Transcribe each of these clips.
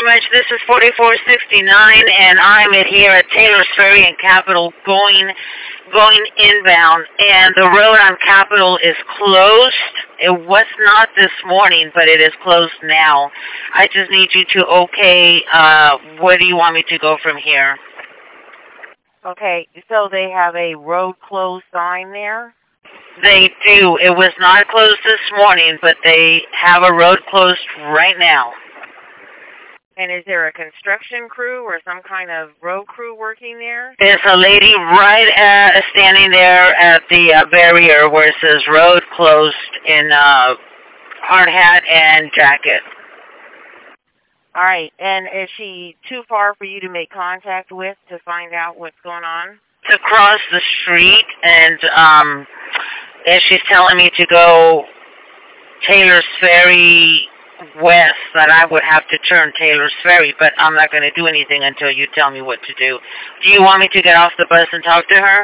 much. This is 4469, and I'm here at Taylor's Ferry in Capitol going inbound, and the road on Capitol is closed. It was not this morning, but it is closed now. I just need you to where do you want me to go from here? Okay, so they have a road closed sign there? They do. It was not closed this morning, but they have a road closed right now. And is there a construction crew or some kind of road crew working there? There's a lady standing there at the barrier where it says road closed in hard hat and jacket. All right, and is she too far for you to make contact with to find out what's going on? To cross the street, and she's telling me to go Taylor's Ferry west, that I would have to turn Taylor's Ferry, but I'm not going to do anything until you tell me what to do. Do you want me to get off the bus and talk to her?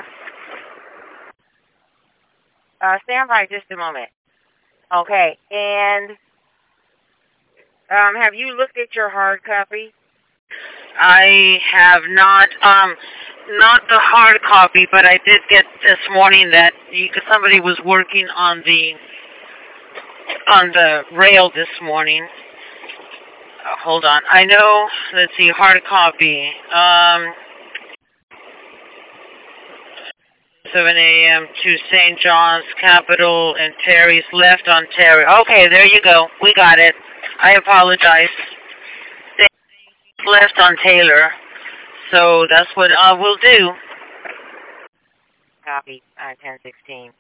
Stand by just a moment. Okay, and have you looked at your hard copy? I have not the hard copy, but I did get this morning that somebody was working on the rail this morning. Hold on. I know, let's see, hard copy. 7 a.m. to St. John's, Capitol, and Terry's left on Terry. Okay, there you go. We got it. I apologize. Left on Taylor. So that's what I will do. Copy, 1016.